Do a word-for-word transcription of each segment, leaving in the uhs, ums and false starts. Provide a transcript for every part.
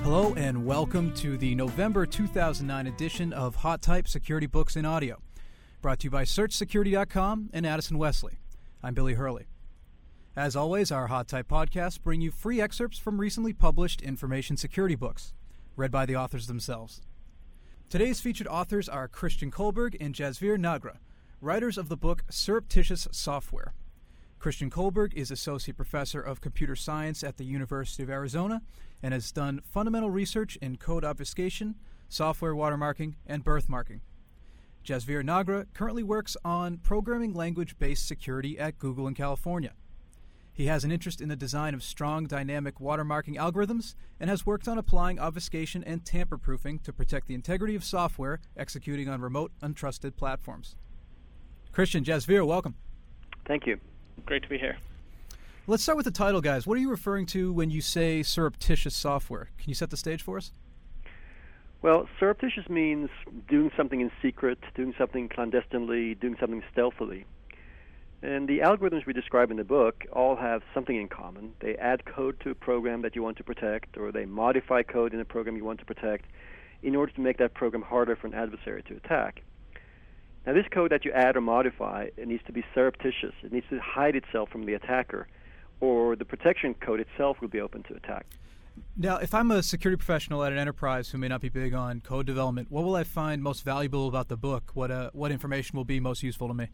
Hello and welcome to the November two thousand nine edition of Hot Type Security Books in Audio, brought to you by Search Security dot com and Addison Wesley. I'm Billy Hurley. As always, our Hot Type podcasts bring you free excerpts from recently published information security books, read by the authors themselves. Today's featured authors are Christian Kohlberg and Jasveer Nagra, writers of the book Surreptitious Software. Christian Kohlberg is Associate Professor of Computer Science at the University of Arizona and has done fundamental research in code obfuscation, software watermarking, and birthmarking. Jasveer Nagra currently works on programming language-based security at Google in California. He has an interest in the design of strong dynamic watermarking algorithms and has worked on applying obfuscation and tamper-proofing to protect the integrity of software executing on remote, untrusted platforms. Christian, Jasveer, welcome. Thank you. Great to be here. Let's start with the title, guys. What are you referring to when you say surreptitious software? Can you set the stage for us? Well, surreptitious means doing something in secret, doing something clandestinely, doing something stealthily. And the algorithms we describe in the book all have something in common. They add code to a program that you want to protect, or they modify code in a program you want to protect in order to make that program harder for an adversary to attack. Now, this code that you add or modify, it needs to be surreptitious. It needs to hide itself from the attacker, or the protection code itself will be open to attack. Now, if I'm a security professional at an enterprise who may not be big on code development, what will I find most valuable about the book? What uh, what information will be most useful to me?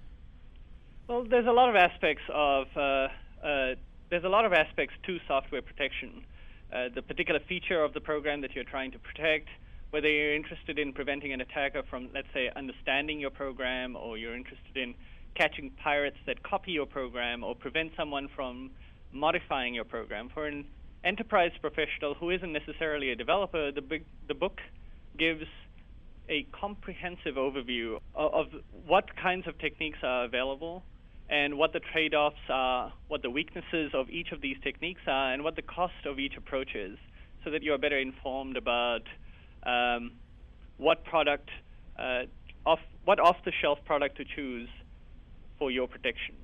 Well, there's a lot of aspects of uh, uh, there's a lot of aspects to software protection. Uh, the particular feature of the program that you're trying to protect, whether you're interested in preventing an attacker from, let's say, understanding your program, or you're interested in catching pirates that copy your program, or prevent someone from modifying your program. For an enterprise professional who isn't necessarily a developer, the, big, the book gives a comprehensive overview of, of what kinds of techniques are available and what the trade-offs are, what the weaknesses of each of these techniques are, and what the cost of each approach is, so that you are better informed about Um, what product, uh, off, what off-the-shelf product to choose for your protection.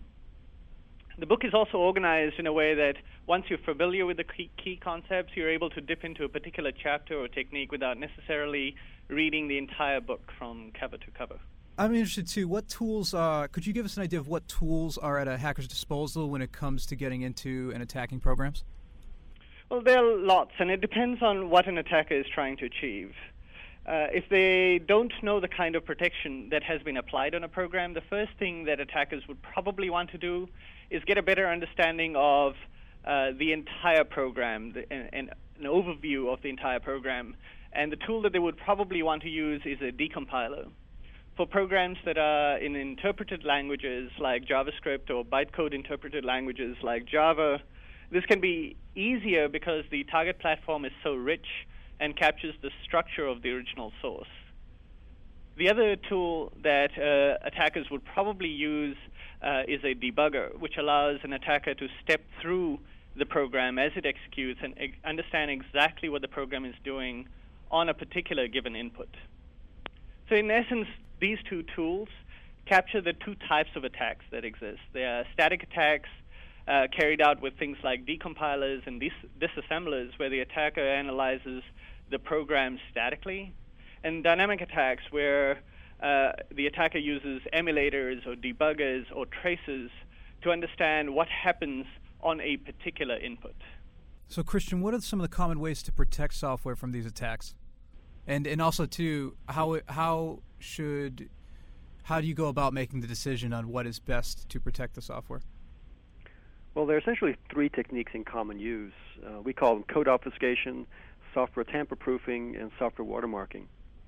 The book is also organized in a way that once you're familiar with the key, key concepts, you're able to dip into a particular chapter or technique without necessarily reading the entire book from cover to cover. I'm interested, too. What tools, uh, could you give us an idea of what tools are at a hacker's disposal when it comes to getting into and attacking programs? Well, there are lots, and it depends on what an attacker is trying to achieve. Uh, if they don't know the kind of protection that has been applied on a program, the first thing that attackers would probably want to do is get a better understanding of uh, the entire program, the, and, and an overview of the entire program. And the tool that they would probably want to use is a decompiler. For programs that are in interpreted languages like JavaScript, or bytecode interpreted languages like Java, this can be easier because the target platform is so rich and captures the structure of the original source. The other tool that uh, attackers would probably use uh, is a debugger, which allows an attacker to step through the program as it executes and ex- understand exactly what the program is doing on a particular given input. So in essence, these two tools capture the two types of attacks that exist. They are static attacks, Uh, carried out with things like decompilers and dis- disassemblers, where the attacker analyzes the program statically, and dynamic attacks, where uh, the attacker uses emulators or debuggers or tracers to understand what happens on a particular input. So, Christian, what are some of the common ways to protect software from these attacks? And and also, too, how how should how do you go about making the decision on what is best to protect the software? Well, there are essentially three techniques in common use. Uh, we call them code obfuscation, software tamper-proofing, and software watermarking.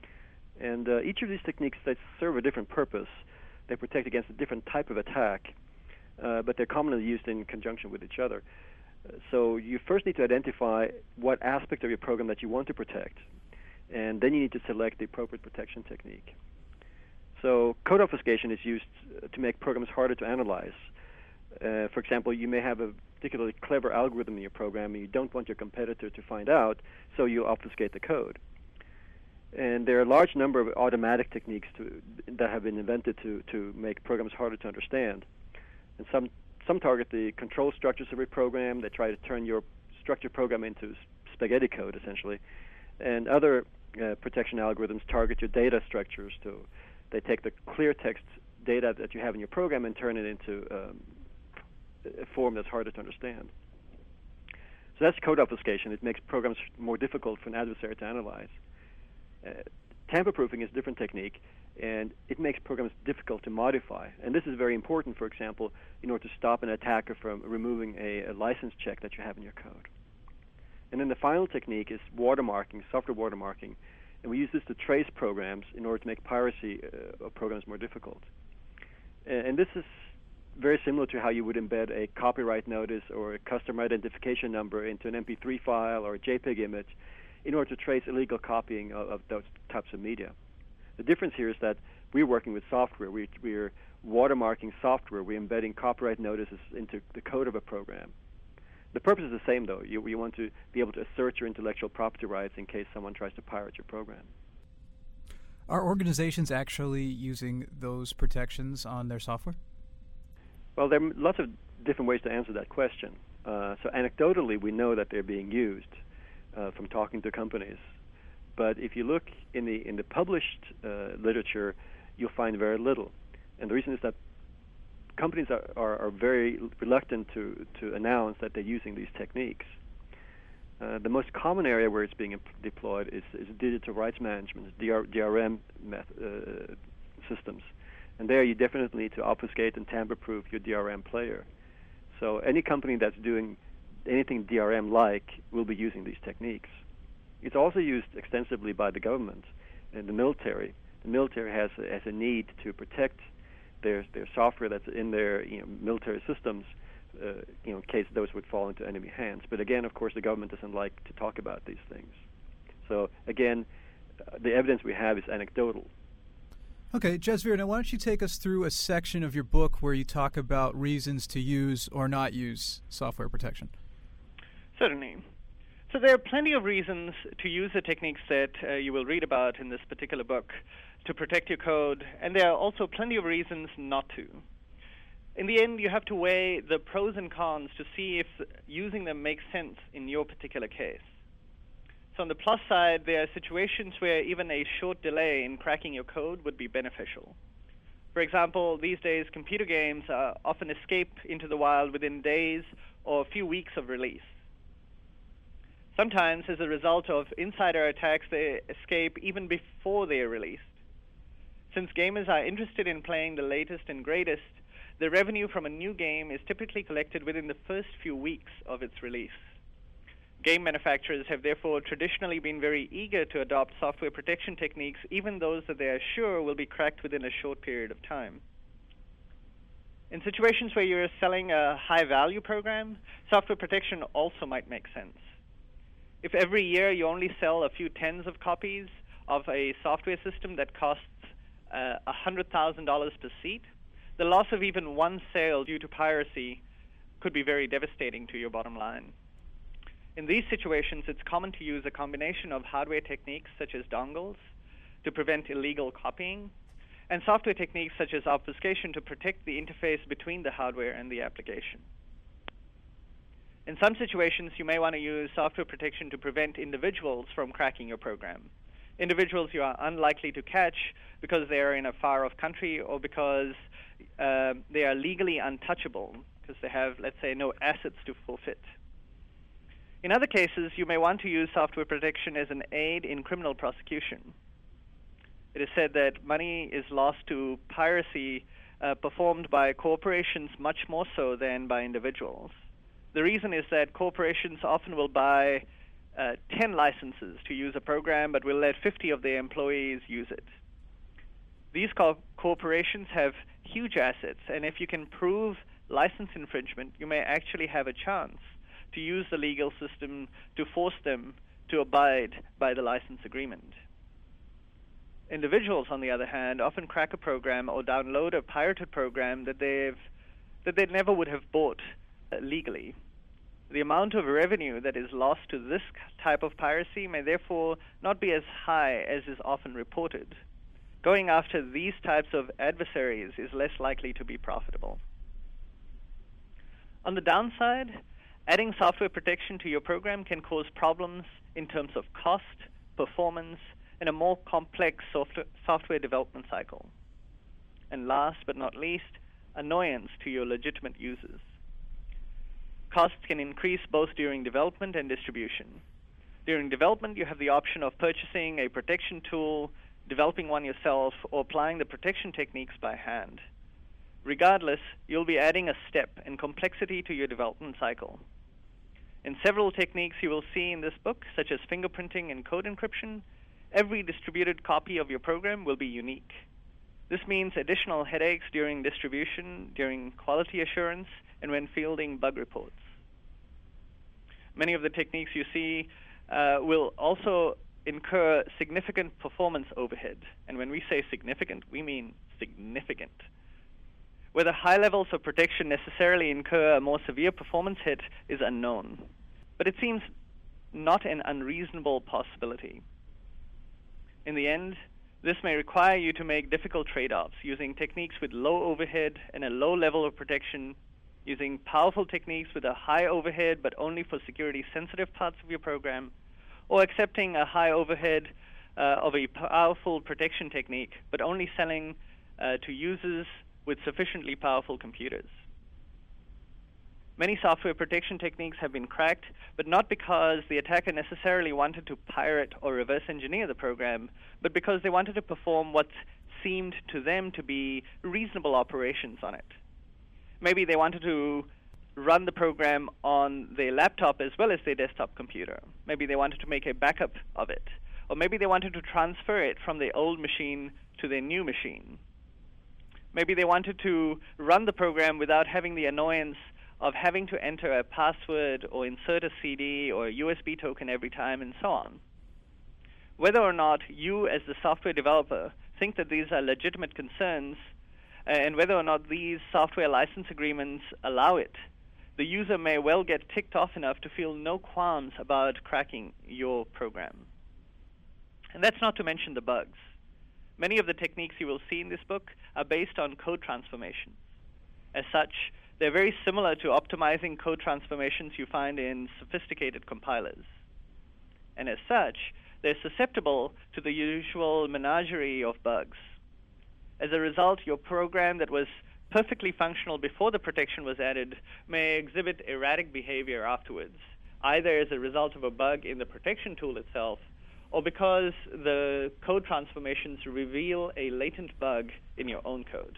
And uh, each of these techniques, they serve a different purpose. They protect against a different type of attack, uh, but they're commonly used in conjunction with each other. Uh, so you first need to identify what aspect of your program that you want to protect, and then you need to select the appropriate protection technique. So code obfuscation is used to make programs harder to analyze. Uh, for example, you may have a particularly clever algorithm in your program and you don't want your competitor to find out, so you obfuscate the code. And there are a large number of automatic techniques to, that have been invented to, to make programs harder to understand. And some, some target the control structures of your program. They try to turn your structured program into spaghetti code, essentially. And other uh, protection algorithms target your data structures. To they take the clear text data that you have in your program and turn it into um, a form that's harder to understand. So that's code obfuscation. It makes programs more difficult for an adversary to analyze. Uh, tamper-proofing is a different technique, and it makes programs difficult to modify. And this is very important, for example, in order to stop an attacker from removing a, a license check that you have in your code. And then the final technique is watermarking, software watermarking. And we use this to trace programs in order to make piracy uh, of programs more difficult. And, and this is very similar to how you would embed a copyright notice or a customer identification number into an M P three file or a JPEG image in order to trace illegal copying of, of those types of media. The difference here is that we're working with software. We, we're watermarking software. We're embedding copyright notices into the code of a program. The purpose is the same, though. You, you want to be able to assert your intellectual property rights in case someone tries to pirate your program. Are organizations actually using those protections on their software? Well, there are lots of different ways to answer that question. Uh, so anecdotally, we know that they're being used uh, from talking to companies. But if you look in the in the published uh, literature, you'll find very little. And the reason is that companies are, are, are very reluctant to, to announce that they're using these techniques. Uh, the most common area where it's being imp- deployed is, is digital rights management, D R, D R M meth- uh, systems. And there you definitely need to obfuscate and tamper-proof your D R M player. So any company that's doing anything D R M-like will be using these techniques. It's also used extensively by the government and the military. The military has a, has a need to protect their their software that's in their you know, military systems, uh, you know, in case those would fall into enemy hands. But again, of course, the government doesn't like to talk about these things. So again, uh, the evidence we have is anecdotal. Okay, Jasveer, now why don't you take us through a section of your book where you talk about reasons to use or not use software protection? Certainly. So there are plenty of reasons to use the techniques that uh, you will read about in this particular book to protect your code, and there are also plenty of reasons not to. In the end, you have to weigh the pros and cons to see if using them makes sense in your particular case. So on the plus side, there are situations where even a short delay in cracking your code would be beneficial. For example, these days, computer games uh, often escape into the wild within days or a few weeks of release. Sometimes, as a result of insider attacks, they escape even before they are released. Since gamers are interested in playing the latest and greatest, the revenue from a new game is typically collected within the first few weeks of its release. Game manufacturers have therefore traditionally been very eager to adopt software protection techniques, even those that they are sure will be cracked within a short period of time. In situations where you're selling a high-value program, software protection also might make sense. If every year you only sell a few tens of copies of a software system that costs uh, one hundred thousand dollars per seat, the loss of even one sale due to piracy could be very devastating to your bottom line. In these situations, it's common to use a combination of hardware techniques such as dongles to prevent illegal copying, and software techniques such as obfuscation to protect the interface between the hardware and the application. In some situations, you may want to use software protection to prevent individuals from cracking your program. Individuals you are unlikely to catch because they are in a far-off country or because uh, they are legally untouchable, because they have, let's say, no assets to forfeit. In other cases, you may want to use software protection as an aid in criminal prosecution. It is said that money is lost to piracy uh, performed by corporations much more so than by individuals. The reason is that corporations often will buy uh, ten licenses to use a program, but will let fifty of their employees use it. These co- corporations have huge assets, and if you can prove license infringement, you may actually have a chance to use the legal system to force them to abide by the license agreement. Individuals, on the other hand, often crack a program or download a pirated program that they've that they never would have bought uh, legally. The amount of revenue that is lost to this type of piracy may therefore not be as high as is often reported. Going after these types of adversaries is less likely to be profitable. On the downside, Adding software protection to your program can cause problems in terms of cost, performance, and a more complex software, software development cycle. And last but not least, annoyance to your legitimate users. Costs can increase both during development and distribution. During development, you have the option of purchasing a protection tool, developing one yourself, or applying the protection techniques by hand. Regardless, you'll be adding a step and complexity to your development cycle. In several techniques you will see in this book, such as fingerprinting and code encryption, every distributed copy of your program will be unique. This means additional headaches during distribution, during quality assurance, and when fielding bug reports. Many of the techniques you see uh, will also incur significant performance overhead. And when we say significant, we mean significant. Whether high levels of protection necessarily incur a more severe performance hit is unknown, but it seems not an unreasonable possibility. In the end, this may require you to make difficult trade-offs, using techniques with low overhead and a low level of protection, using powerful techniques with a high overhead but only for security-sensitive parts of your program, or accepting a high overhead uh, of a powerful protection technique but only selling uh, to users with sufficiently powerful computers. Many software protection techniques have been cracked, but not because the attacker necessarily wanted to pirate or reverse engineer the program, but because they wanted to perform what seemed to them to be reasonable operations on it. Maybe they wanted to run the program on their laptop as well as their desktop computer. Maybe they wanted to make a backup of it. Or maybe they wanted to transfer it from their old machine to their new machine. Maybe they wanted to run the program without having the annoyance of having to enter a password or insert a C D or a U S B token every time and so on. Whether or not you as the software developer think that these are legitimate concerns, uh, and whether or not these software license agreements allow it, the user may well get ticked off enough to feel no qualms about cracking your program. And that's not to mention the bugs. Many of the techniques you will see in this book are based on code transformations. As such, they're very similar to optimizing code transformations you find in sophisticated compilers. And as such, they're susceptible to the usual menagerie of bugs. As a result, your program that was perfectly functional before the protection was added may exhibit erratic behavior afterwards, either as a result of a bug in the protection tool itself or because the code transformations reveal a latent bug in your own code.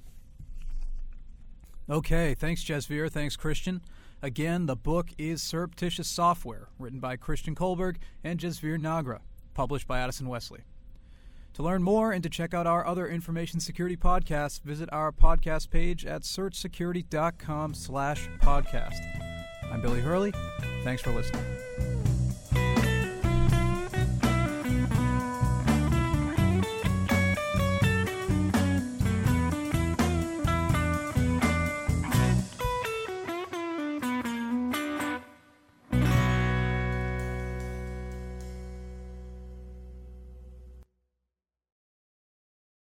Okay, thanks, Jasveer. Thanks, Christian. Again, the book is Surreptitious Software, written by Christian Kohlberg and Jasveer Nagra, published by Addison Wesley. To learn more and to check out our other information security podcasts, visit our podcast page at searchsecurity.com slash podcast. I'm Billy Hurley. Thanks for listening.